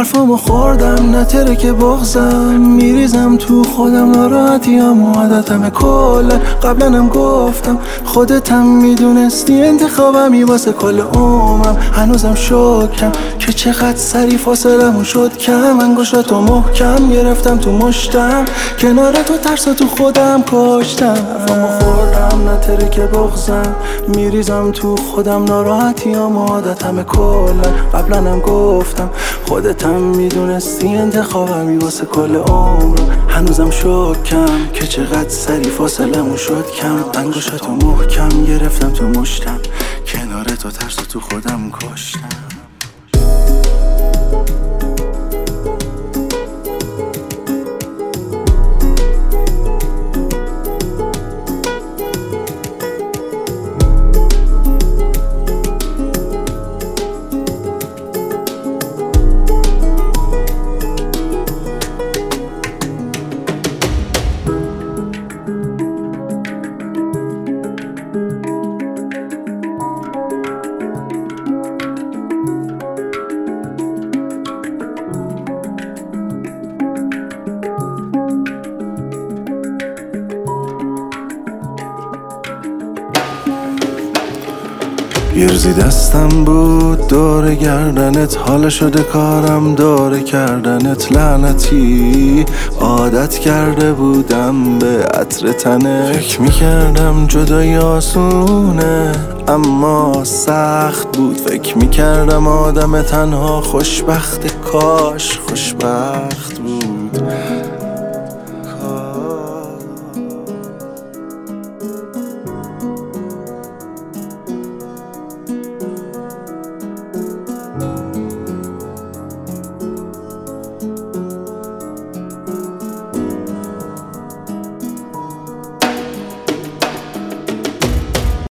حرفامو خوردم نتره که بغزم، میریزم تو خودم ناراحتیام و عادتم کلا. قبلنم گفتم خودتم میدونستی انتخابمی واسه کل عمرم. هنوزم شکم که چقدر سری فاصلمون شد کم. انگشتاتو محکم گرفتم تو مشتم، کنار تو ترسا تو خودم کشتم. حرفامو خوردم نتره که بغزم، میریزم تو خودم ناراحتیام و عادتم کلا. قبلنم گفتم خودتم میدونستی انتخابمی واسه کل عمرم. هنوزم شکم که چقدر سری فاصلمون شد کم. انگشتاتو محکم گرفتم تو مشتم، کنار تو ترس تو خودم کشتم. یه روزی دستم بود دور گردنت، حالا شده کارم دور کردنت. لعنتی عادت کرده بودم به عطر تنه. فکر میکردم جدایی آسونه اما سخت بود. فکر میکردم آدم تنها خوشبخت، کاش خوشبخت بود.